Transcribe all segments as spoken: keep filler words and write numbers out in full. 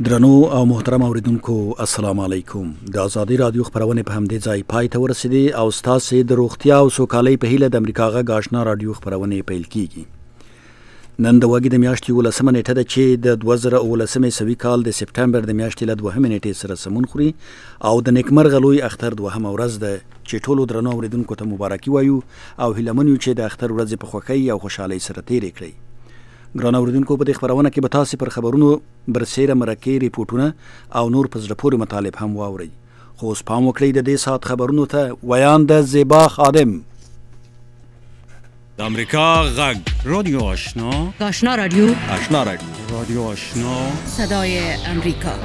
درنو او محترم اوریدونکو السلام علیکم. د ازادي رادیو خبرونه په همدې ځای پای ته ورسېدې او ستاسو د روغتیا او سوکالۍ په هیله د امریکا غږ آشنا رادیو خبرونه پیل کیږي. نن د وګړي د میاشتې ولسمه نیټه ده چې د دوه زره ولسمې سوي کال د سپټمبر د میاشتې له دوهمې نیټې سره سمون خوري او د نیکمرغه لوی اختر دوهمه ورځ ده چې ټولو درنو اوریدونکو ته مبارکي وایو او هیله منو چې د اختر ورځ په خوښۍ او خوشحالۍ سره تیرې کړئ. ګران اوریدونکو په دې خبرونه کې به تاسو پر خبرونو برسېره مرکې ریپورتونه او نور په زړه پورې مطالب هم واورئ. خو اوس پام وکړئ د دې ساعت خبرونو ته. ویان د زیبا خادم. د امریکا غږ رادیو آشنا آشنا رادیو آشنا رادیو رادیو آشنا صدای امریکا.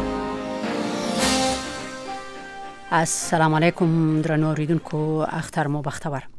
السلام علیکم درنو اوریدونکو، اختر مو بختور.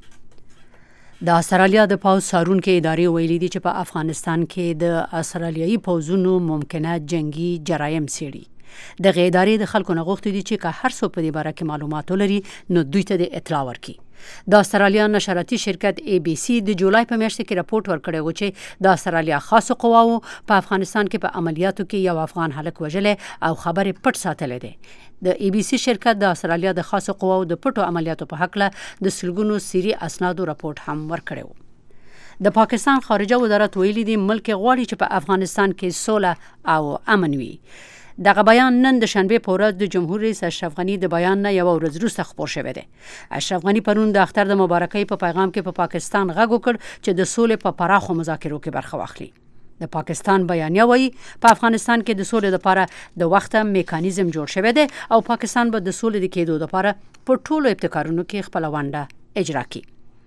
د استرالیا د پوز سارونکو ادارې ویلي دي چې په افغانستان کې د استرالیایي پوزونو ممکنه جنگي جرایم څیړي. د ادارې د خلکو نه غوښتي دي چې که هر څه په دې باره کې معلومات ولري نو دوی ته د اطلاع ورکړي. د استرالیا نشراتي شرکت ای بي سي د جولای په میاشت کې راپورټ ورکړی و چې د استرالیا خاصو قواو په افغانستان کې په عملیاتو کې یو افغان هلک وژلی او خبرې پټ ساتلې ده. د ای بي سي شرکت د استرالیا د خاصو قواو د پټو عملیاتو په حق له د سلګونو سری اسنادو راپورټ هم ورکړی و. د پاکستان خارجه وزارت ویلي دی ملک غواړي چې په افغانستان کې سوله او امن وي. دغه بیان نن د شنبه په ورځ د جمهور رئیس اشرف غنی د بیان نه یو ورځ وروسته خپور شوی دی. اشرف غنی پرون د اختر د مبارکۍ په پیغام کې په پا پاکستان غږ وکړ چې د سولې په پراخو مذاکرو کې برخه واخلي. د پاکستان بیانیه وایي په افغانستان کې د سولې لپاره د وخت میکانیزم جوړ شوی دی او پاکستان به د سولې د کېدو لپاره په ټولو ابتکارونو کې خپل ونډه اجرا کړي.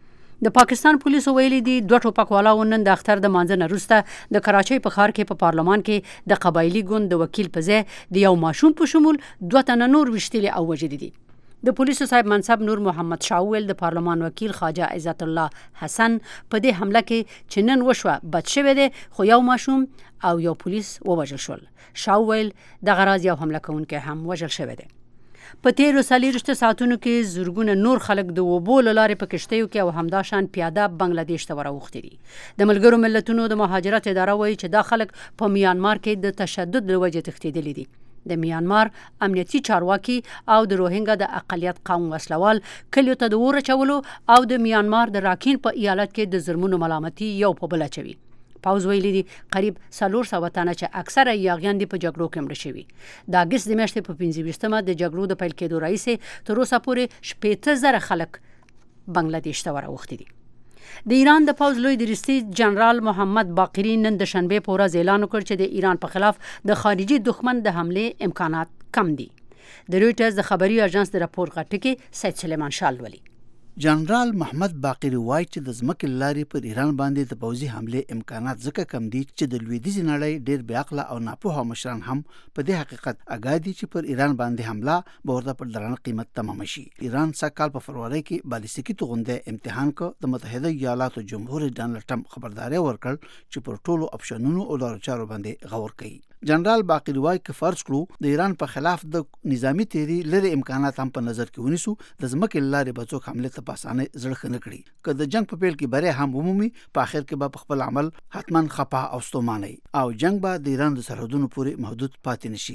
د پاکستان پولیسو ویلي دي دوه ټوپکوالاو نن د اختر د مانځه نه وروسته د کراچۍ په ښار کې په پارلمان کې د قبایلي ګوند د وکیل په ځای د یو ماشوم په شمول دوه تنه نور ویشتلي او وژلي دي. د پولیسو صاحب منصب نور محمد شاه ویل د پارلمان وکیل خواجه عزت الله حسن په دې حمله کې چې نن وشوه بد شوی دی خو یو ماشوم او یو پولیس ووژل شول. شاه ویل دغه راز یو حمله کوونکی هم وژل شوی دی. په تیرو څلوېښتو ساعتونو کې زرګونه نور خلک د اوبو له لارې په کښتیو کې او همداشان پیاده بنګلادیش ته وراوښتي دي. د ملګرو ملتونو د مهاجرت اداره وایي چې دا خلک په میانمار کې د تشدد له وجې تښتېدلي دي. د میانمار امنیتي چارواکي او د روهینګا د اقلیت قوم وسلوال کلیو ته د اور اچولو او د میانمار د راکین په ایالت کې د ظلمونو ملامتي یو په بل اچوي. پاوز ویلي دي قریب څلور سوه تنه چې اکثره یاغیان دي په جګړو کې مړه شوي. د اګست د میاشتې په پنځه ویشتمه د جګړو د پیل کېدو راهیسې تر اوسه پورې شپېته زره خلک بنګلادیش ته وراوښتي دي. د ایران د پوز لوی درستي جنرال محمد باقری نن د شنبه په ورځ اعلان وکړ چې د ایران په خلاف د خارجي دښمن د حملې امکانات کم دي. د رویټرز د خبري اژانس د راپور غټکي سید سلیمان شاه لولي. جنرال محمد باقری وایي چې د ځمکې لارې پر ایران باندې د پوځي حملې امکانات ځکه کم دي چې د لویدیځې نړۍ ډېر بې عقله او ناپوهه مشران هم په دې حقیقت اګاه دي چې پر ایران باندې حمله به ورته پر درانه قیمت تمامه شي. ایران سږ کال په فروری کې بالیستیکي توغندۍ امتحان کړ. د متحده ایالاتو جمهور رئیس ډانلډ ټرمپ خبرداری ورکړ چې پر ټولو اپشنونو او لارو چارو باندې غور کوي. جنرال باقری وایي که فرض کړو د ایران په خلاف د نظامی تیری لري امکانات هم په نظر کې ونیسو د ځمکې لارې به څوک حمله ته په اسانۍ زړه ښه نه کړي. که د جنگ په پیل کې بری هم ومومي په آخر کې به په خپل عمل حتما خپه او ستومانه او جنگ به د ایران د سرحدونو پورې محدود پاتې نشي.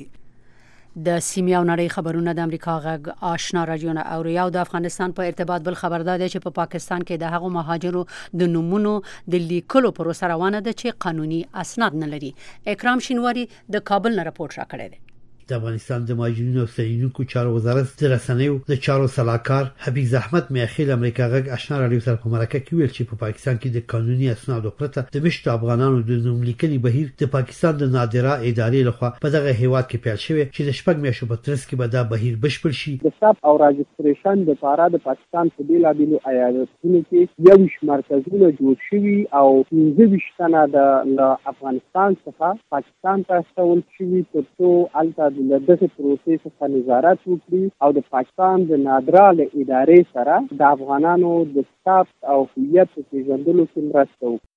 د سیمې او نړۍ خبرونه د امریکا غږ آشنا رادیو نه اوري. او د افغانستان په ارتباط بل خبردار دی چې په پا پاکستان کې د هغو مهاجرو د نومونو د لیکلو پروسه روانه ده چې قانوني اسناد نه لري. اکرام شینواری د کابل نه راپورټ راکړی دی. د افغانستان د مهاجرینو او ستنیدونکو چارو وزارت د رسنیو د چارو سلاکار حبیب احمد میاخیل امریکا غږ آشنا رادیو سره په مرکه کې ویل چې په پاکستان کې د قانوني اسنادو پرته د مشت افغانانو د نوم لیکنې بهیر د پاکستان د نادره ادارې لخوا په دغه هیواد کې پیل شوی چې د شپږ میاشتو په ترڅ کې به دا بهیر بشپړ شي. د ثبت او راجستریشن لپاره د پاکستان په بیلابیلو ایالتونو کې یوش مرکزونه جوړ شوي او پنځه ویشت تنه د افغانستان څخه پاکستان ته استول شوي تر څو هلته د دغه پروسې څخه نظارت وکړي او د پاکستان د نادره ادارې سره د افغانانو د ثبت او هویت پیژندلو کې مرسته وکړي.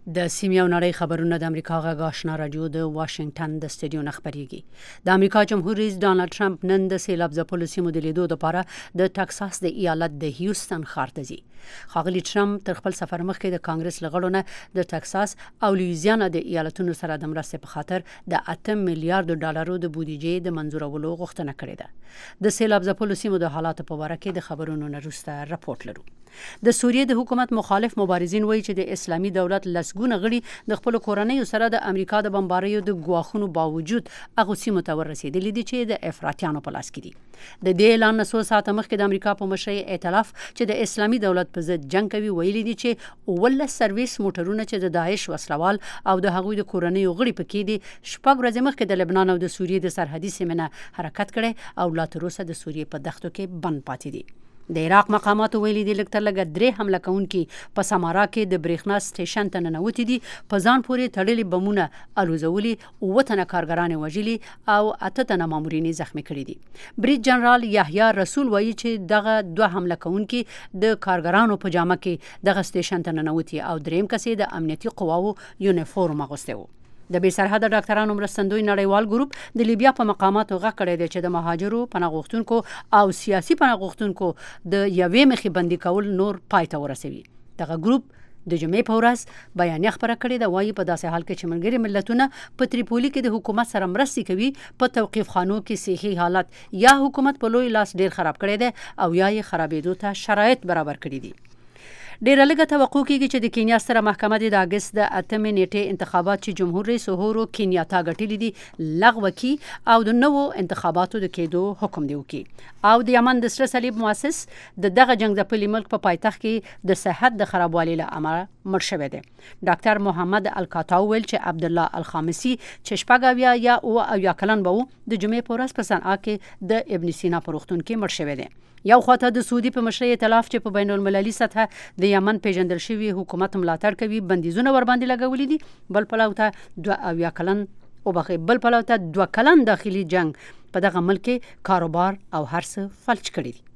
د سیمې او نړۍ خبرونه د امریکا غږ آشنا رادیو د واشنگټن د استودیو نه خبريږي. د امریکا جمهور رئیس ډانلډ ټرمپ نن د سیلاب ځپلو سیمو د لیدو لپاره د ټکساس د ایالت د هیوستن ښار ته ځي. ښاغلي ټرمپ تر خپل سفر مخکې د کانګرس لغړو نه د ټکساس او لویزیانا د ایالتونو سره د مرستې په خاطر د اته میلیارډ ډالرو د بودیجې د منظورولو غوښتنه کړې ده. د سیلاب ځپلو سیمو د حالاتو په اړه کې د خبرونو نه وروسته راپورټ لرو. د سوریې د حکومت مخالف مبارزین وایي چې د اسلامي دولت لسګونه غړي د خپل کورنۍ سره د امریکا د بمباریو د ګواښونو باوجود هغه سیمو ته ورسېدلي دي چې د افراطیانو په لاس کې دي. د دې اعلان نه څو ساعته مخکې د امریکا په مشرۍ ائتلاف چې د اسلامي دولت په ضد جنگ کوي ویلي دي چې ولس سرویس موټرونه چې د داعش وسلوال او د هغوی د کورنۍ غړي پکې دي شپږ ورځې مخکې د لبنان او د سوریې د سرحدي سیمې نه حرکت کړي او لا تر اوسه د سوریې په دښتو کې بند پاتې دي. د عراق مقاماتو ویلي دي لږ تر لږه درې حمله کوونکي په سمارا کې د برېښنا سټیشن ته ننوتي دي، په ځان پورې تړلي بمونه الوزولي، اووه تنه کارګران وژلي او اته تنه مامورین زخمی کړي دي. بریټ جنرال یحیی رسول وایي چې دغه دوه حمله کوونکي د کارګرانو په جامه کې دغه سټیشن ته ننوتي او دریم کس د امنیتي قواو یونیفورم اغوستی و. د بې سرحده ډاکټرانو مرستندوی نړیوال ګروپ د لیبیا په مقاماتو غږ کړی دی چې د مهاجرو پناه غوښتونکو او سیاسي پناه غوښتونکو د یوې مخې بندي کول نور پای ته ورسوي. دغه ګروپ د جمعې په ورځ بیانیه خبره کړې ده، وایي په داسې حال کې چې ملګري ملتونه په تریپولي کې د حکومت سره مرستې کوي، په توقیف خانو کې صحي حالت یا حکومت په لوی لاس ډیر خراب کړی دی او یا یې خرابېدو ته شرایط برابر کړي دي. ډیره لږه توقع کیږي چې د کینیا ستره محکمه د اگست د اتمې نیټې انتخابات چې جمهور رئیس اورو کینیاتا ګټلې دي لغوه کی او د نوو انتخاباتو د کېدو حکم دی وکي. او د یمن د سره صلیب مؤسس د دغه جنگ د پلي ملک په پایتخت کې د صحت د خرابوالي له امله مړ شوی دی. ډاکټر محمد الکاتاو ویل چې عبد الله الخامسي چې شپږ یا او او یا کلن به د جمعې په ورځ په صنعا کې د ابن سینا په روغتون کې مړ شوی دی. یو خواته د سعودي په مشرۍ ائتلاف چې په بین المللي سطح د یمن پیژندل شوی حکومت ملاتړ کوي بندیزونه ور باندې لګولې دي، بل پلوته دوه او یا کلن او بخې بل پلوته دوه کلن داخلي جنگ په دغه ملک کاروبار او هر څه فلج کړی دي.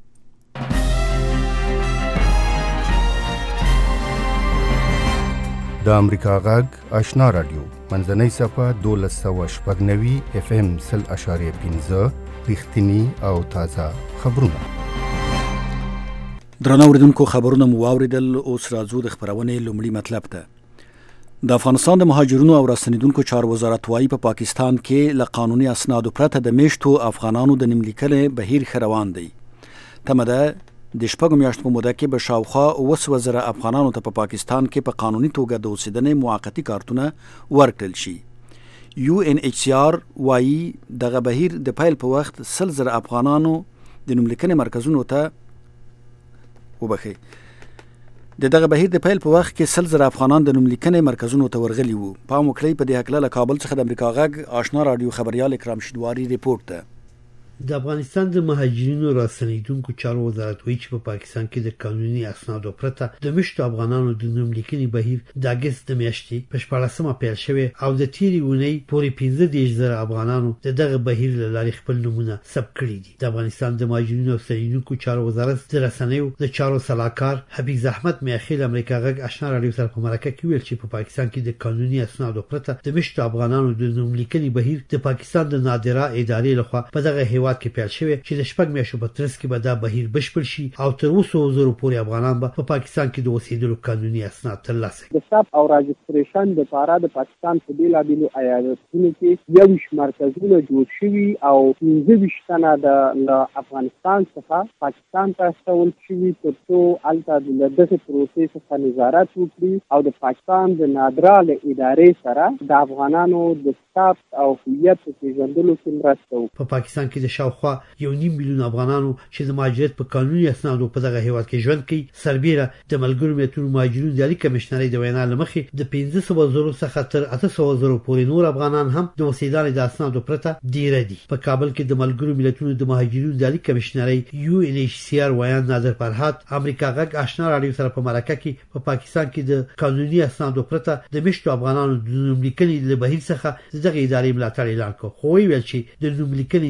د امریکا غږ آشنا رادیو منځنۍ صفه دولس سوه شپږ نوي اف ام سل اشاریه پنځه رښتینی او تازه خبرونه. درنو اوریدونکو خبرونه مو واوریدل، اوس راځو د خبرونې لومړی مطلب ته. د افغانستان د مهاجرونو او راستنیدونکو چارو وزارت وايي په پا پاکستان کې له قانوني اسنادو پرته د میشتو افغانانو د نملیکلې بهیر خروان دی. تمه ده د شپږو میاشتو په موده کې به شاوخوا اوه سوه زره افغانانو ته په پا پاکستان کې په قانوني توګه د اوسېدنې موقتي کارتونه ورکړل شي. یو ان ایچ سی آر وايي دغه بهیر د پیل په وخت سل زره افغانانو د نملیکنې مرکزونو ته وبخي د دغه بهیر د پیل په وخت کې سل زره افغانان د نوملیکنې مرکزونو ته ورغلي وو. پام وکړئ په دې هکله له کابل څخه د امریکا غږ آشنا رادیو خبريال اکرام شینواری ریپورت ده. د افغانستان د مهاجرینو راستنیدونکو چارو وزارت وایي چې په پاکستان کې د قانوني اسنادو پرته د مشتو افغانانو د نوملیکنې بهیر د اگست د میاشتې په شپاړسمه پیل شوی او د تیرې اونۍ پورې پنځه دېرش زره افغانانو د دغه بهیر له لارې خپل نومونه ثبت کړي دي. د افغانستان د مهاجرینو او راستنیدونکو چارو وزارت د رسنیو د چارو سلاکار حفیظ احمد میاخیل امریکا غږ آشنا رادیو سره په مرکه کې ویل چې په پاکستان کې د قانوني اسنادو پرته د مشتو افغانانو د نوملیکنې بهیر د پاکستان د نادره ادارې لخوا په دغه هیواد کې پیل شوی چې د شپږ میاشتو په ترڅ کې به دا بهیر بشپړ شي او تر اوسه زرو پورې افغانان به په پاکستان کې د اوسېدلو قانوني اسناد ترلاسه کړي. د ثبت او راجستریشن لپاره د پاکستان په بیلابیلو ایالتونو کې یویش مرکزونه جوړ شوي او پنځه ویشت تنه د افغانستان څخه پاکستان ته استول شوي تر څو هلته د دغه پروسې څخه نظارت وکړي او د پاکستان د نادره ادارې سره د افغانانو د ثبت او هویت پیژندلو کې مرسته وکړي. په پاکستان کې د شاوخوا یو نیم میلیون افغانانو چې د مهاجرت په قانوني اسنادو په دغه هیواد کې ژوند کوي سربیره د ملګرو ملتونو مهاجرینو د عالی کمشنرۍ د وینا لمخې د پنځه سوه زرو څخه تر اته سوه زرو پورې نور افغانان هم د اوسېدنې د اسنادو پرته ډیره دي. په کابل کې د ملګرو ملتونو د مهاجرینو د عالی کمشنرۍ یو ان ایچ سی آر ویان نادر فرهاد امریکا غږ آشنا رادیو سره په مرکه کې په پاکستان کې د قانوني اسنادو پرته د مشتو افغانانو د نوملیکنې له بهیر څخه دغه ادارې ملاتړ اعلان کړ. خو ویل چې د نوملیکنې دا بهیر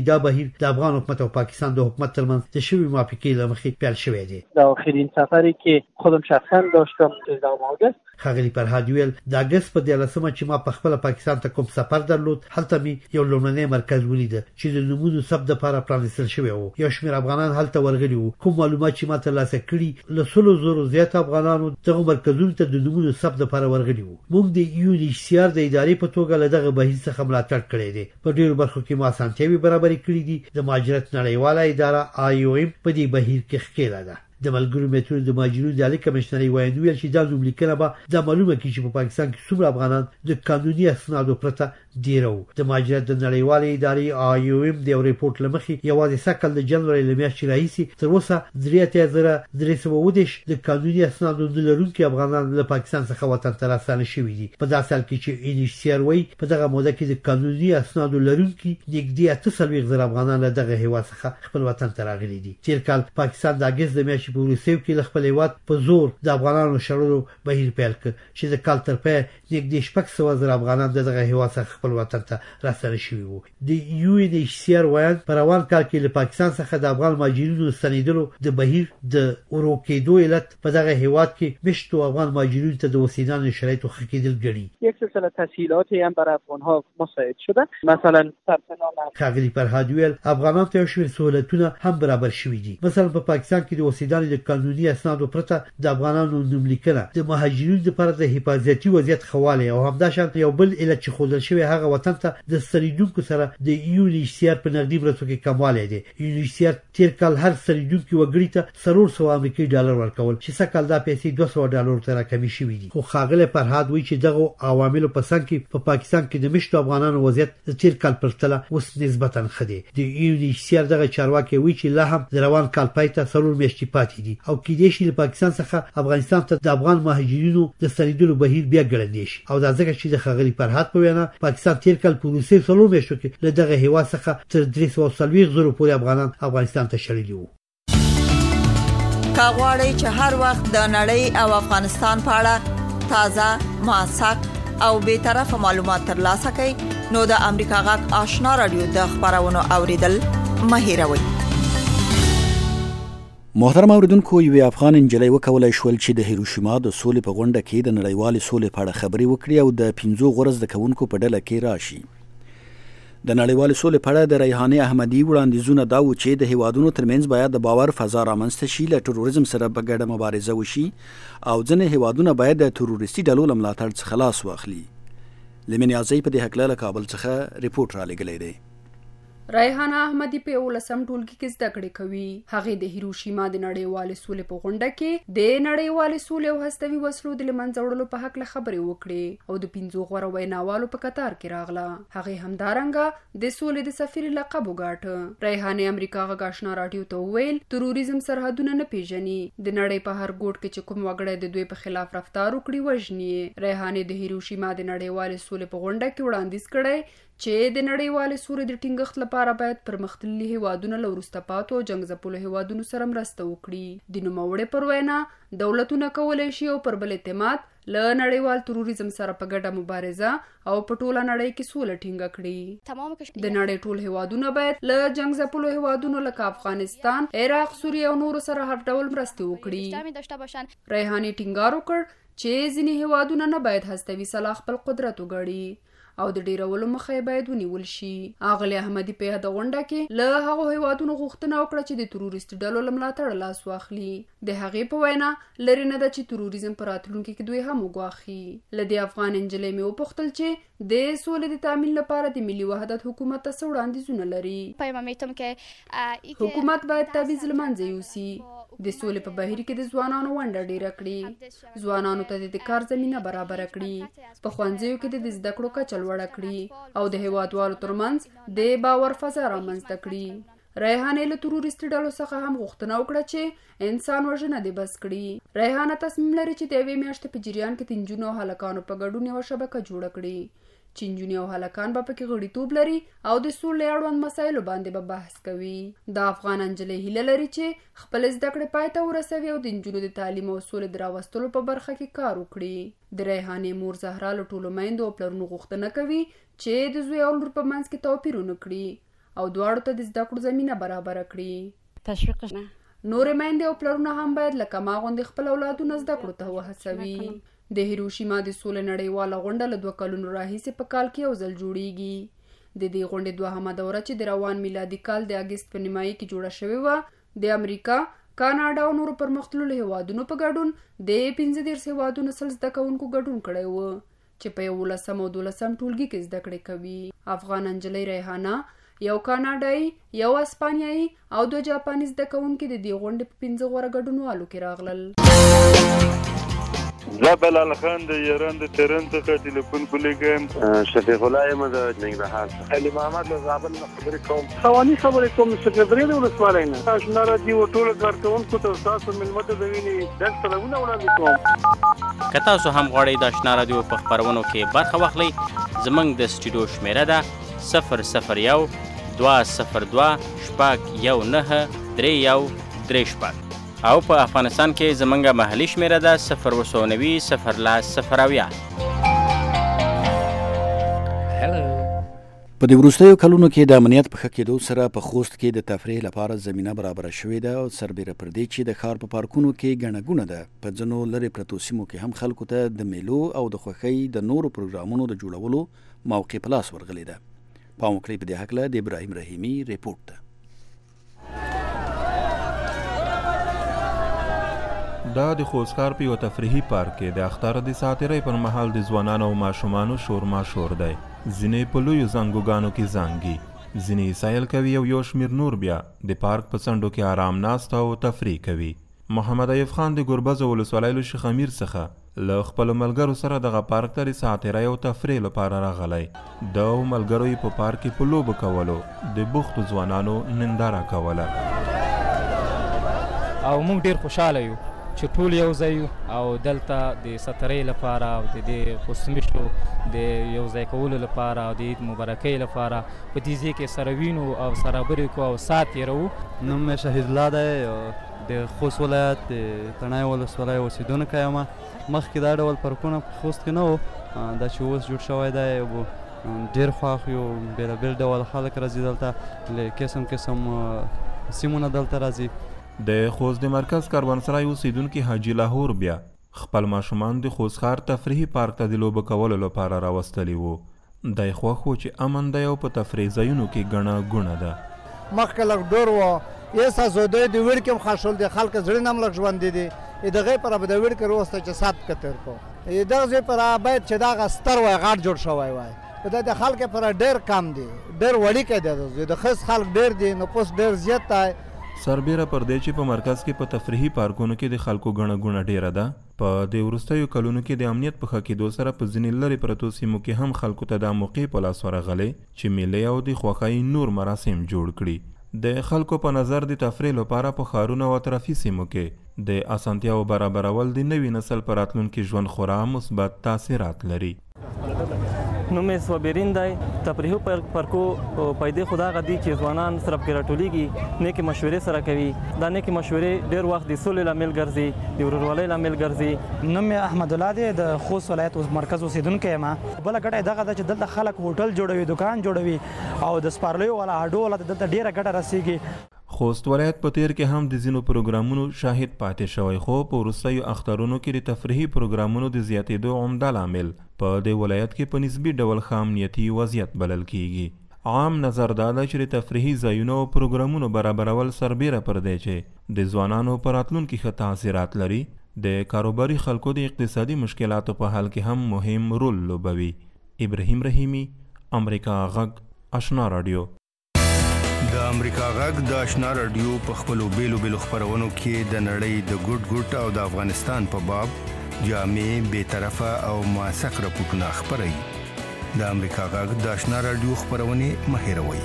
بهیر د افغان حکومت او پاکستان د حکومت ترمنځ د شوی موافقې لمخې پیل شوی دی. در آخرین سفری که خودم شخصا داشتم سیزدهم آگوست خغلی فرهاد ویل د اگست په دیارلسمه چې ما په خپل پاکستان ته کوم سفر درلود هلته می یو لومړنی مرکز ولید چې د نمونو ثبت لپاره پرانیستل شوی وو. یو شمېر افغانان هلته ورغلي وو. کوم معلومات چې ما ترلاسه کړي له سلو زرو زیات افغانانو دغه مرکزونو ته د نمونو ثبت لپاره ورغلي وو. موږ د یو ان ایچ سی آر د ادارې په توګه له دغه بهیر څخه ملاتړ کړی دی. په ډیرو برخو کې ما اسانتیاوې برابرې کړې دي. د مهاجرت نړیواله اداره آی او ایم په دې بهیر کې ښکېله ده. د ملګرو ملتونو د مهاجرینو د عالی کمشنري وایي ویل چې دا نوملیکنه به د معلومه کې چې په پاکستان کې څومره افغانان د قانوني اسنادو پرته ډیرو. د مهاجرت د نړیوالې ادارې آی او ایم د یو ریپورت لمخې یوازې سکل د جنوري له میاشتې راهیسې تر اوسه درې اتیا زره درې سوه اووه دېرش د قانوني اسنادو نه لرونکي افغانان له پاکستان څخه وطن ته راستانه شوي دي. په داسې حال کې چې ان ایچ سی آر وایي په دغه موده کې د قانوني اسنادو لرونکي نږدې اته څلوېښت زره افغانان له دغه هېواد څخه خپل وطن ته راغلي دي. تېر کال پاکستان د اګست د میاشتې په وروستیو کې له خپل هېواد په زور د افغانانو شړلو بهیر پیل کړ چې د کال تر پایه نږدې شپږ سوه زره افغانان د دغه هېواد څخه خپل وطن ته راستانه شوي وو. د یو ان ایچ سی آر وایي په روان کال کې له پاکستان څخه د افغان مهاجرینو ستنېدلو د بهیر د ورو کېدو علت په دغه هېواد کې مشتو افغان مهاجرینو ته د اوسېدنې شرایطو ښه کېدل ګڼي. یک سلسله تسهیلاتی هم برای افغانها مساعد شده. مثلا ثبت نام خغلی فرهاد ویل افغانان ته یو شمېر سهولتونه هم برابر شوي دي. مثلا په پاکستان کې د اوسېدنې د قانوني اسنادو پرته د افغانانو نوملیکنه د مهاجرینو لپاره د حفاظتي وضعیت خواله او همداشان یو بل علت چې خودل شوی هغه وطن ته د ستنېدونکو سره د یو ان ایچ سی آر په نقدي مرستو کې کموالی دی. یو ان ایچ سی آر تیر کال هر ستنېدونکي وګړي ته څلور سوه امریکایي ډالر ورکول چې سږ کال دا پیسې دوه سوه ډالرو ته راکمې شوي دي. خو ښاغلی فرهاد وایي چې دغو عواملو په څنګ کې په پاکستان کې د مشتو افغانانو وضعیت د تیر کال پرتله اوس نسبتا ښه دی. د یو ان ایچ سی آر دغه چارواکي وایي چې لا هم د روان کال پای ته څلور میاشتې پاتې دي او کېدای شي له پاکستان څخه افغانستان ته د افغان مهاجرینو د ستنېدلو بهیر بیا ګړندی شي او دا ځکه چې د ښاغلي فرهاد په وینا پاکستان تیر کال په وروستیو څلور میاشتو کې له دغه هېواد څخه تر درې سوه څلوېښت زرو پورې افغانان افغانستان ته شړلي وو. که غواړئ چې هر وخت د نړۍ او افغانستان په اړه تازه موثق او بیطرفه معلومات ترلاسه کړئ نو د امریکا غږ آشنا رادیو د خبرونو اوریدل مه هېروئ. محترم اوریدونکو یوې افغان نجلۍ وکولای شول چې د هیروشیما د سولې په غونډه کې د نړیوالې سولې په اړه خبرې وکړي او د پنځو غوره زده کوونکو په ډله کې راشي. د نړیوالې سولې په اړه د ریحانې احمدي وړاندیزونه دا و چې د هیوادونو ترمنځ باید د باور فضا رامنځته شي، له تروریزم سره په ګډه مبارزه وشي او ځینې هیوادونه باید د تروریستي ډلو له ملاتړ څخه خلاص واخلي. لمن یازۍ په دې هکله له کابل څخه ریپورټ را لېږلی دی. ریحانه احمدي په یولسم ټولګي کې زده کړې کوي. هغې د هیروشیما د نړیوالې سولې په غونډه کې د نړیوالې سولې او هستوي وسلو د له منځه وړلو په هکله خبرې وکړې او د پنځو غوره ویناوالو په کتار کې راغله. هغې همدارنګه د سولې د سفیر لقب وګاټه. ریحانې امریکا غږ آشنا راډیو ته وویل تروریزم سرحدونه نه پیژني. د نړۍ په هر ګوټ کې چې کوم وګړی د دوی په خلاف رفتار وکړي وژني. ریحانې د هیروشیما د نړیوالې سولې په غونډه کې وړاندیز کړی چې د نړیوالې سولې د ټینګښت لپاره باید پرمختللي هیوادونه له وروسته پاتو او جنګ ځپلو هیوادونو سره مرسته وکړي. د نوموړې پر وینا دولتونه کولی شي او پر بل اعتماد له نړیوال تروریزم سره په ګډه مبارزه او په ټوله نړۍ کې سوله ټینګه کړي. د نړۍ ټول هیوادونه باید له جنګ ځپلو هیوادونو لکه افغانستان، عراق، سوریه او نورو سره هر ډول مرستې وکړي. ریحانې ټینګار وکړ چې ځینې هیوادونه نه باید هستوي سلاح خپل قدرت وګړي او د ډیرولو مخه باید ونیول شي. اغلی احمدي په یاد غونډه کې له هغو هیوادونو غوښتنه وکړه چې د تروریست ډلو له ملاتړه لاس واخلي. د هغې په وینا لرې نه ده چې تروریزم په راتلونکي کې دوی هم وګواښي. له دې افغان نجلۍ مې وپوښتل چې د سولې د تامین لپاره د ملي وحدت حکومت ته څه وړاندیزونه لري. حکومت باید تبعیض له منځه یوسي. د سولې په بهیر کې د ځوانانو ونډه ډیره کړي. ځوانانو ته د کار زمینه برابره کړي. په ښوونځیو کې د زده کړو کچه لوړه کړي او د هیوادوالو ترمنځ د باور فضا رامنځته کړي. ریحانې له تروریستي ډلو څخه هم غوښتنه وکړه چې انسان وژنه دې بس کړي. ریحانه تصمیم لري چې د یوې میاشتې په جریان کې د نجونو او هلکانو په ګډون یوه شبکه جوړه کړي چې نجونې او هلکان به پکې غړیتوب لري او د سولې اړوند مسایلو باندې به بحث کوي. د افغان نجلۍ هیله لري چې خپل زده کړې پای ته ورسوي او د نجونو د تعلیم او سولې د راوستلو په برخه کې کار وکړي. د ریحانې مور زهرا له ټولو میندو او پلرونو غوښتنه کوي چې د زوی او لور په منځ کې توپیر ونه کړي او دواړو ته د زده کړو زمینه برابر کړي. تشویق نه نورې میندې او پلرونه هم باید لکه ما غوندې خپل اولادونه زده کړو ته وهڅوي. د هیروشیما د سولې نړیواله غونډه له دوه کلونو راهیسې په کال کې یو ځل جوړیږي. د دې غونډې دوهمه دوره چې د روان میلادي کال د اګست په نیمایي کې جوړه شوې وه د امریکا، کاناډا او نورو پرمختللو هیوادونو په ګډون د پنځه دېرش هیوادونو سل زده کوونکو ګډون کړی و چې په یولسم او دولسم ټولګي کې زده کړې کوي. افغان نجلۍ ریحانه یو کاناډایي، یو اسپانیایي او دوه جاپاني زده کوونکي د دې غونډې په پنځه غوره ګډونوالو کې راغلل. زه بلال خان د ایران د تهران څخه ټلیفون کولیږم. شفیق الله یم د ننګرهار څخه. علي محمد له زابل نه خبرې کوم. خواني خبرې کوم سکرټري د ولسوالۍ نه. آشنا راډیو ټول کارکونکو ته تاسو ملمه ته د وینې ډک سلامونه وړاندې کوم. که تاسو هم غواړئ د آشنا راډیو په خپرونو کې برخه واخلئ، زموږ د سټوډیو شمیره ده صفر صفر یو دوه صفر دوه شپږ یو نهه درې یو درې شپږ او په افغانستان کې زمونږ محلي شمیره ده صفر اووه سوه نوي صفر لس صفر اویا. په دې وروستیو کلونو کې د امنیت په ښه کېدو سره په خوست کې د تفریح لپاره زمینه برابره شوې ده او سربیره پر دې چې د ښار په پارکونو کې ګڼه ګوڼه ده، په ځینو لرې پرتو سیمو کې هم خلکو ته د میلو او د خوښۍ د نورو پروګرامونو د جوړولو موقع په لاس ورغلې ده. پام وکړئ په دې هکله د ابراهیم رحیمي ریپورت ده. دا د خوستکار په یو تفریحي پارک کې د اختر د ساتیرۍ پر مهال د ځوانانو او ماشومانو شور ماشور دی. ځینې په لویو زنګوګانو کې زانګي، ځینې سایل کوي او یو شمیر نور بیا د پارک په څنډو کې آرام ناسته او تفریح کوي. محمد ایوب خان د ګربز ولسوالۍ له شیخ امیر څخه له خپلو ملګرو سره دغه پارک ته د ساتیرۍ او تفریح لپاره راغلی. د ملګرو یې په پارک کې په لوبو کولو د بوختو ځوانانو ننداره کوله. او موږ ډېر خوشحاله یو چې ټول یو ځای یو او دلته د سترۍ لپاره او د دې خوشمشو د یو ځای کولو لپاره او د عید مبارکۍ لپاره په دې ځای کې سره وینو او سره برې کو او سات تېروو. نوم مې شهید الله دی، د خوست ولایت د تڼۍ ولسوالۍ اوسېدونکی یم. مخکې دا ډول پارکونه په خوست کې نه وو، دا چې اوس جوړ شوی دی ډېر خوښ یو. بېلابېل ډول خلک راځي دلته، له قسم قسم سیمونه دلته راځي. د خوست د مرکز کاروانسرای اوسیدونکي حاجي لاهور بیا خپل ماشومان د خوست ښار تفریحي پارک ته د لوبو کولو لپاره راوستلي وو. دی خوښ و چې امن دی او په تفریح ځایونو کې ګڼه ګوڼه ده. مخکې لږ ډور و، یې سازودی د ویړ کې هم خښول دی، خلک زړه نه هم لږ ژوندي دي. دغې پره به د ویړ کې روسته چې سات کې تېر کړو. دغه ځای پره باید چې دغه ستر وای غاټ جوړ شوی وای. په د خلکو پره ډېر کم دی، ډېر وړیکی دی، د خس خلک ډېر دي، نفوس ډېر زیات دی. سربیره پر دې چې په مرکز کې په تفریحي پارکونو کې د خلکو ګڼه ګوڼه ډیره ده، په دې وروستیو کلونو کې د امنیت په ښه کېدو سره په ځینې لرې پرتو سیمو کې هم خلکو ته دا موقع په لاس ورغلی چې میلې او د خوښۍ نور مراسم جوړ کړي. د خلکو په نظر د تفریح لپاره په ښارونو او اطرافي سیمو کې د اسانتیاو برابرول د نوي نسل په راتلونکي ژوند خورا مثبت تاثیرات لري. نوم یې صابرین دی. تفریحي پارکو پیدې خو دغه دي چې ځوانان سره پکې راټولیږي، نیکې مشورې سره کوي. دا نیکې مشورې ډېر وخت د سولې لامل ګرځي، د ورورولۍ لامل ګرځي. نوم مې احمد الله دی، د خوست ولایت مرکز اوسېدونکی یم. بله ګټه یې دغه ده چې دلته خلک هوټل جوړوي، دکان جوړوي او د سپارلیو والا اډو والا دلته ډېره ګټه رسېږي. خوست ولایت په تیر کې هم د ځینو پروګرامونو شاهد پاتې شوی، خو په وروستیو اخترونو کې د تفریحي پروګرامونو د زیاتېدو عمده لامل په دې ولایت کې په نسبي ډول ښه امنیتي وضعیت بلل کیږي. عام نظر دا ده چې د تفریحي ځایونو او پروګرامونو برابرول سربیره پر دی چې د ځوانانو په راتلونکي ښه تاثیرات لري، د کاروباري خلکو د اقتصادي مشکلاتو په حل کې هم مهم رول لوبوي. ابراهیم رحیمي، امریکا غږ، آشنا راډیو. د امریکا غږ د آشنا راډیو په خپلو بیلو بیلو خپرونو کې د نړۍ د ګوټ ګوټ او د افغانستان په باب جامع، بے طرفه او موثق راپورټونه خپروي. د امریکا غږ د آشنا راډیو خپرونې مه هېروئ.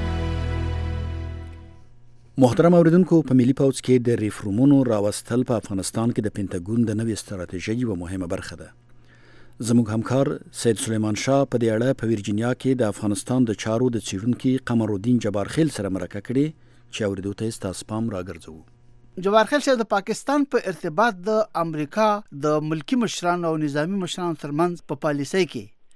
محترم اوریدونکو، په ملي پوځ کې د ریفورمونو راوستل په افغانستان کې د پینټاګون د نوې ستراتیژۍ یوه مهمه برخه ده. زموږ همکار سید سلیمان شاه په دې اړه په ویرجینیا کې د افغانستان د چارو د څیړونکي قمرالدین جبارخیل سره مرکه کړې چې اوریدو ته ستاسو پام راګرځوو. جبارخیل صاحب، د پاکستان په ارتباط د امریکا د ملکی مشرانو او نظامی مشرانو ترمنځ په پالیسۍ کې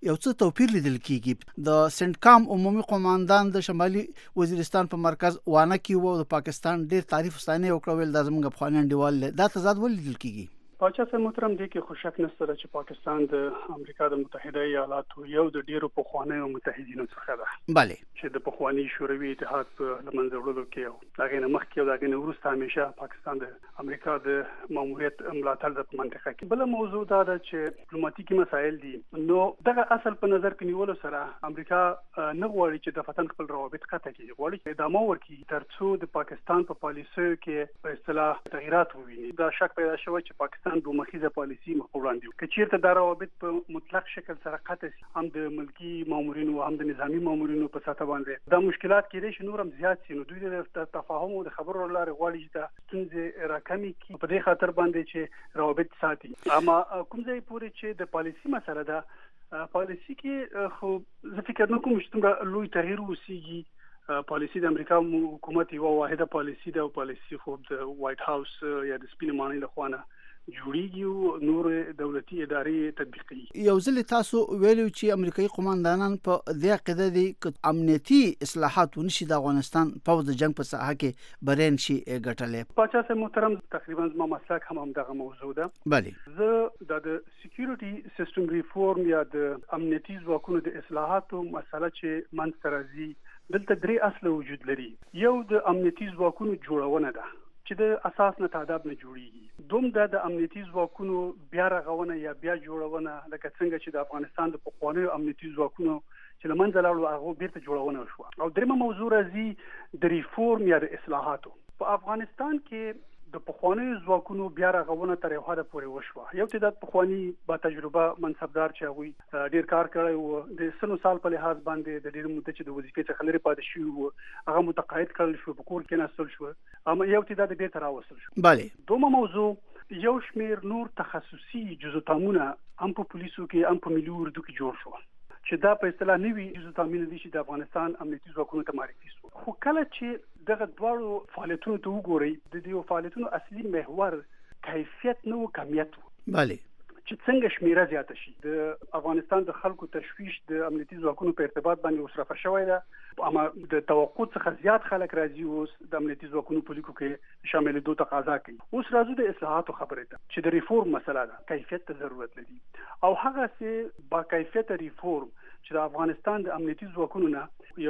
یو څه توپیر لیدل کیږي. د سنټکام عمومي قوماندان د شمالي وزیرستان په مرکز وانه کې وو د پاکستان ډیر تعریف ستانه وکړ ویل د زموږ افغان انډیوال دا تضاد ولې لیدل کیږي؟ پاچا صاحب محترم دی کې خو شک نشته چې پاکستان د امریکا د متحده ایالاتو یو د ډیرو پخوانیو متحدینو څخه ده. بله چې د پخوانی شوروي اتحاد په لمنځه وړلو کې هغه نه مخکې او هغه نه وروسته همیشه پاکستان د امریکا د ماموریت ملاتړ د منطقه کې. بل موضوع دا ده چې ډیپلوماټیکي مسایل دي. نو دغه اصل په نظر کې نیولو سره امریکا نه غواړي چې د فتن خپل روابط قطع کړي، غواړي چې ادامه ورکړي ترڅو د پاکستان په پالیسیو کې په اصطلاح تغیرات وویني. دا شک پیدا شوی چې پاکستان دوه مخیزه پالیسی مخ وړاندې که چیرته دا روابط په مطلق شکل سره قطع شي، هم د ملکی مامورینو هم د نظامی مامورینو په ساته باندې دا مشکلات کېدای شي نور هم زیات شي. نو دوی د تفاهم او د خبرو لارې غواړي چې دا ستونزې راکمي کړي په دې خاطر باندې چې روابط ساتي. اما کوم ځای پورې چې د پالیسی مسله ده، پالیسی کې خو زه فکر نه کوم چې څنګه لوی تغییر وسیږي. پالیسی د امریکا حکومت یو واحده پالیسی ده او پالیسی خو د وایټ هاوس یا د سپین ماڼۍ لخوا نه جوړیږي او نور دولتي ادارې تطبیقي. یو ځل تاسو ویلو چې امریکایي قوماندانان په دې عقیده دي چې امنیتي اصلاحات ونشي د افغانستان پوځ د جنگ په ساحه کې برین شي ګټلې. پاچا صاحب محترم تقریبا زما مسلک هم همدغه موضوع ده. بله زه د سکیورټي سیستم ریفورم یا د امنیتي ځواکونو د اصلاحاتو مسله چې منځته راځي دلته درې اصله وجود لري. یو د امنیتي ځواکونو جوړونه ده چې د اساس نه تعداد نه جوړیږي. دوم دا د امنیتي ځواکونو بیا رغونه یا بیا جوړونه لکه څنګه چې د افغانستان د پخوانیو امنیتي ځواکونو چې له منځه لاړو هغه بیرته جوړونه وشوه. او دریمه موضوع راځي د ریفورم یا د اصلاحاتو. په افغانستان کې د پخوانیو ځواکونو بیا رغونه تر یو حده پورې وشوه. یو تعداد پخوانی با تجربه منصبدار چې هغوی ډیر کار کړی و د سنو سال په لحاظ باندې د ډیر مدت چې د وظیفې څخه لرې پاتې شوي وو هغه متقاعد کړل شو، په کور کې نستل شو، اما یو تعداد بیرته راوستل شو. بله دومره موضوع یو شمیر نور تخصصي جزوتامونه هم په پولیسو کې هم په ملي اردو کې جوړ شو چې دا په اصطلاح نوي جزوتامونه دي چې د افغانستان امنیتي ځواکونو ته معرفي شو. خو کله چې دغه دواړو فعالیتونو ته وګورئ د دې فعالیتونو اصلي محور کیفیت نه و کمیت و. بله چې څنګه شمیره زیاته شي. د افغانستان د خلکو تشویش د امنیتي ځواکونو په ارتباط باندې وسرفه شوی ده، اما د توقع څخه زیات خلک راځي اوس د امنیتي ځواکونو په لیکو کې شاملېدو تقاضا کوي. اوس راځو د اصلاحاتو خبرې ته چې د ریفورم مسله ده، کیفیت ته ضرورت لري او هغه سه با کیفیت ریفورم چې د افغانستان د امنیتي ځواکونو نه یو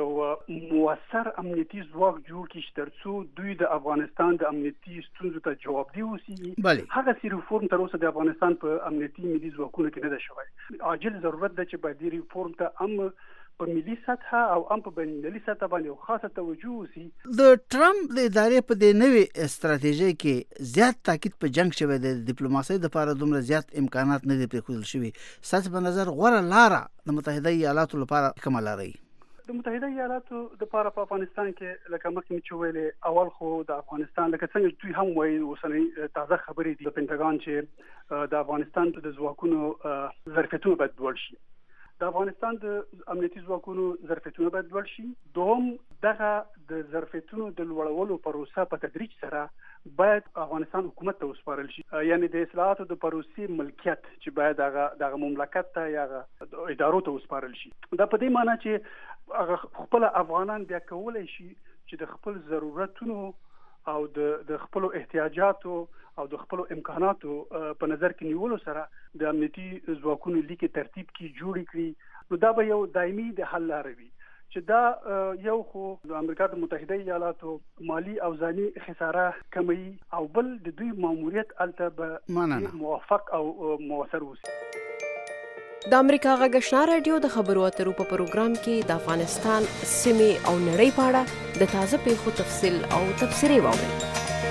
موثر امنیتي ځواک جوړ کړي چې ترڅو دوی د افغانستان د امنیتي ستونزو ته جوابدي وسی. هغه سي ریفورم تر اوسه د افغانستان په امنیتي ملي ځواکونو کې نه ده شوی. عاجل ضرورت ده چې باید د ریفورم ته هم په ملي سطح او هم په بین المللي سطح باندې خاصه توجه وسی. د ټرمپ د ادارې په دې نوې استراتیژي کې زیات تاکید په جنگ شوی د ډیپلوماسۍ لپاره دومره زیات امکانات نه دي پرېښودل شوي. ستاسو په نظر غوره لاره د متحده ایالاتو لپاره کومه لاره وي؟ د متحده ایالاتو لپاره په افغانستان کې لکه مخکې مې چې ویلې اول خو د افغانستان لکه څنګه دوی هم وایي اوسنۍ تازه خبرې دي د پینټاګان چې د افغانستان د ځواکونو ظرفیتونه باید لوړ شي. د افغانستان د امنیتي ځواکونو ظرفیتونه باید لوړ شي. دوم دغه د ظرفیتونو د لوړولو پروسه په تدریج سره باید افغانستان حکومت ته وسپارل شي، یعنی د اصلاحاتو د پروسې ملکیت چې باید هغه دغه مملکت ته یا ادارو ته وسپارل شي. دا په دې معنی چې هغه خپل افغانان بیا کولای شي چې د خپل ضرورتونو او د د خپل احتیاجاتو او د خپل امکاناتو په نظر کې نیولو سره د امنیتي ځواکونو لیکي ترتیب کې جوړ کړي. نو دا به یو دایمي د حل لاره وي چې دا یو خو د امریکا د متحده ایالاتو مالی او ځاني خساره کموي او بل د دوی ماموریت الته به موافق او موثر وي. د امریکا غږ آشنا رادیو د خبرو اترو په پروګرام کې د افغانستان سیمې او نړۍ په اړه د تازه پیښو تفصیل او تبصرې واورئ.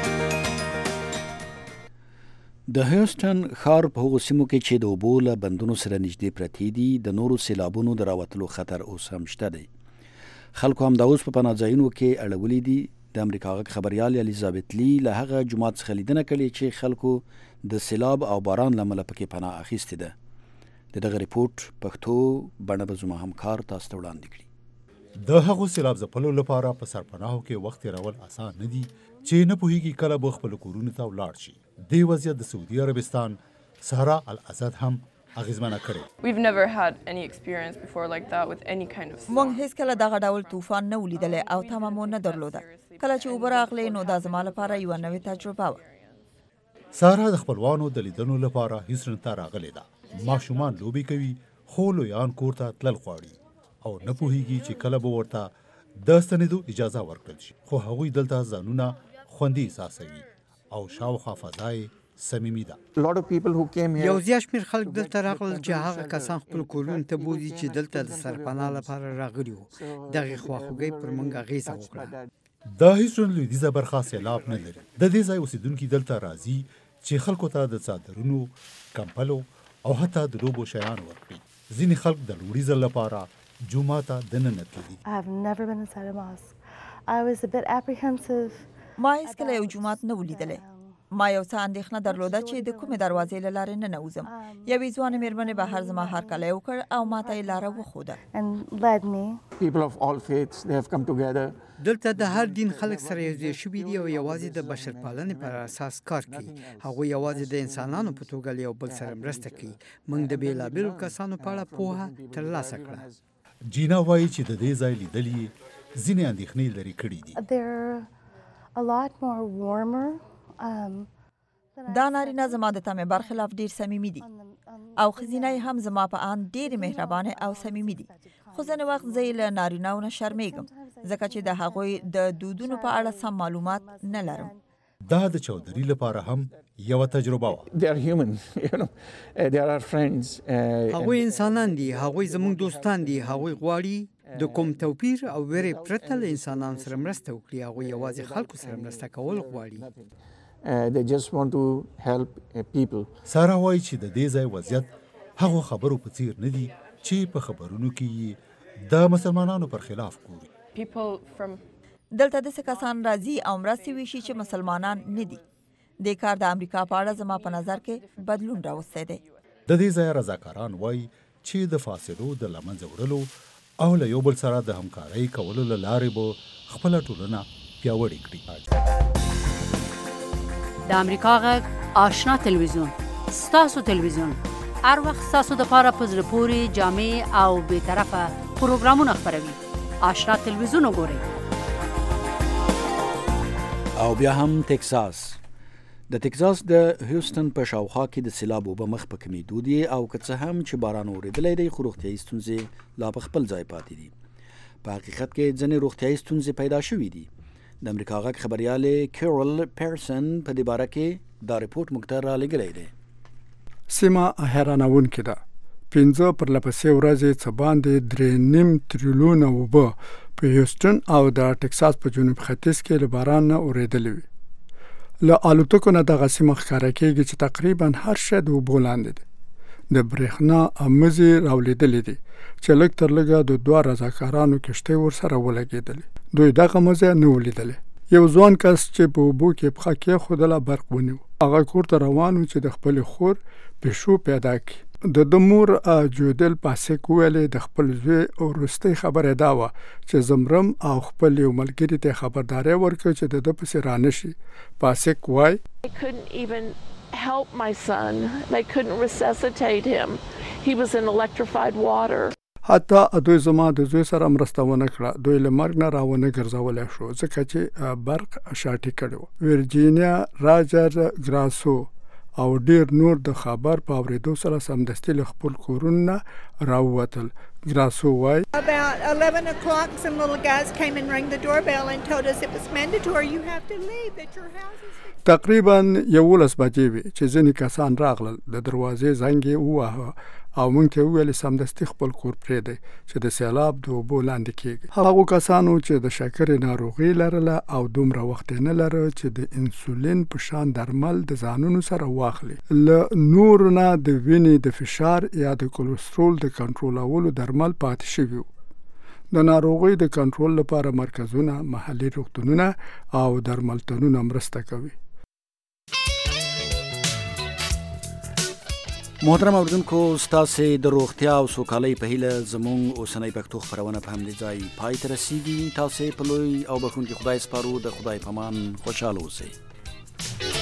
د هیوستن ښار په هغو سیمو کې چې د اوبو له بندونو سره نږدې پرتې دي د نورو سیلابونو د راوتلو خطر اوس هم شته دی. خلکو هم دا اوس په پناه ځایونو کې اړولي دي. د امریکا غږ خبريال الیزابت لی له هغه جماعت څخه لیدنه کړې چې خلکو د سیلاب او باران له امله پکې پناه اخیستې ده. د دغه ریپورت پښتو بڼه به زما همکار تاسو ته وړاندې کړي. د هغو سیلاب ځپلو لپاره په سرپناهو کې وخت تېرول اسان نه دي چې نه پوهیږي کله به خپل کورونو ته ولاړ شي. دې وضعیت د سعودي عربستان صحرا الاسد هم اغیزمنه کړې. We've never had any experience before like that with any kind of storm. مونږ هیڅ کله دغه ډول طوفان نه ولیدلی او تمه مو نه درلوده. کله چې اوبه راغلې نو دا زما لپاره یوه نوې تجربه وه. سارا د خپلوانو د لیدنو لپاره هیوستن ته راغلې ده. ماشومان لوبې کوي خو لویان کور ته تلل غواړي او نه پوهیږي چې کله به ورته د ستنېدو اجازه ورکړل شي، خو هغوی دلته ځانونه خوندي احساسوي او شاوخوا فضا یې صمیمي ده. یو زیات شمېر خلک دلته راغلل چې هغه کسان خپل کورونو ته بوځي چې دلته د سرپناه لپاره راغلي وو. دغې خواخوږۍ پر موږ اغېزه وکړه. د هیوستن لویدیځه برخه سیلاب نه لري. د دې ځای اوسیدونکي دلته راځي چې خلکو ته د څادرونو، کمپلو او حتی د لوبو شیان ورکړي. ځینې خلک د لوړي ځل لپاره جومات ته دننه تللي. ما هیڅکله یو جومات نه ولیدلی. ما یو څه اندېښنه درلوده چې د کومې دروازې له لارې ننوځم. یوې ځوانې مېرمنې بهر زما هرکلی وکړ او ما ته یې لاره وښوده. دلته د هر دین خلک سره یوځای شوي دي او یوازې د بشرپالنې پر اساس کار کوي. هغوی یوازې د انسانانو په توګه له یو بل سره مرسته کوي. موږ د بېلابېلو کسانو په اړه پوهه ترلاسه کړه. جینا وایي چې د دې ځای لیدل یې ځینې اندېښنې لرې کړي دي. دا نارینه زما د تمې برخلاف ډېر صمیمي دي او ښځینه یې هم زما په اند ډېرې مهربانې او صمیمي دي. خو ځینې وخت زه یې له نارینهو نه شرمېږم ځکه چې د هغوی د دودونو په اړه سم معلومات نه لرم. دا د چودري لپاره هم یوه تجربه وه. هغوی انسانان دي، هغوی زموږ دوستان دي، هغوی غواړي د کوم توپیر او ویرې پرته له انسانانو سره مرسته وکړي. هغوی یوازې خلکو سره مرسته کول غواړي. سارا وایي چې د دې ځای وضعیت هغو خبرو په څیر نه دي چې په خبرونو کې یې د مسلمانانو پر خلاف ګوري. دلته داسې کسان راځي او مرستې ویشي چې مسلمانان نه دي. دې کار د امریکا په اړه زما په نظر کې بدلون راوستی دی. د دې ځای رضاکاران وایي چې د فاصلو د له منځه وړلو او له یو بل سره د همکارۍ کولو له لارې به خپله ټولنه پیاوړې کړي. د امریکا غږ آشنا تلویزیون ستاسو تلویزیون هر وخت ستاسو دپاره په زړه پورې جامع او بېطرفه پروګرامونه خپروي. آشنا تلویزیون وګورئ. او بیا هم ټکساس. د ټکساس د هیوستن په شاوخوا کې د سیلاب اوبه مخ په کمیدو دي او که څه هم چې باران اورېدلی دی خو روغتیایي ستونزې لا په خپل ځای پاتې دي. په حقیقت کې ځینې روغتیایي ستونزې پیدا شوي دي. د امریکا غږ خبریالې کیرول پیرسن په دې باره کې دا رپورټ موږ ته رالیږلی دی. سیمه حیرانوونکې ده. پنځه پرلپسې ورځې څه باندې درې نیم تریلیونه اوبه په هیوستن او د ټکساس په جنوب ختیځ کې له باران نه اورېدلې وي. له الوتکو نه دغه سیمه ښکاره کېږي چې تقریبا هر شی د اوبو لاندې دی. د برېښنا امزې راولیدلې دي چې لږ تر لږه د دوه رضاکارانو کښتۍ ورسره ولګېدلې. دوی دغه مزه نه ولیدلې. یو ځوان کس چې په اوبو کې پښه کېښودله برق ونیو. هغه کور ته روان و چې د خپلې خور پیشو پیدا کړي. د د مور جودل پاسک ویلې د خپل زوی وروستۍ خبره دا وه چې زمرم او خپل یو ملګري ته خبرداری ورکړ چې د ده پسې رانشي. پاسک وای help my son. They couldn't resuscitate him. He was in electrified water. حتی دوی زما د زوی سره مرسته ونه کړه. دوی له مرګ نه راونه ګرځولی شو ځکه چې برق شاټي کړی و. ویرجینیا راجر ګراسو او ډیر نور د خبر په اورېدو سره سمدستي له خپل کورونو نه راووتل. ګراسو وای About eleven o'clock some little guys came and rang the doorbell and told us it was mandatory you have to leave that your house is تقریبا یولس بجې وې چې ځینې کسان راغلل. د دروازې زنګ یې وواهه او موږ ته وویل سمدستي خپل کور پرېږدئ چې د سیلاب د اوبو لاندې کېږي. هغو کسانو چې د شکرې ناروغي لرله او دومره وخت یې نه لره چې د انسولین په شان درمل د ځانونو سره واخلي. له نورو نه د وینې د فشار یا د کولېسترول د کنټرولولو درمل پاتې شوي وو. د ناروغۍ د کنټرول لپاره مرکزونه، محلي روغتونونه او درملتونونه مرسته کوي. محترم اوریدونکو، ستاسې د روغتیا او سوکالۍ په هیله زموږ اوسنۍ پښتو خپرونه په همدې ځای پای ته رسیږي. تاسې په لوی او بخښونکي خدای سپارو. د خدای په امان خوشحاله اوسئ.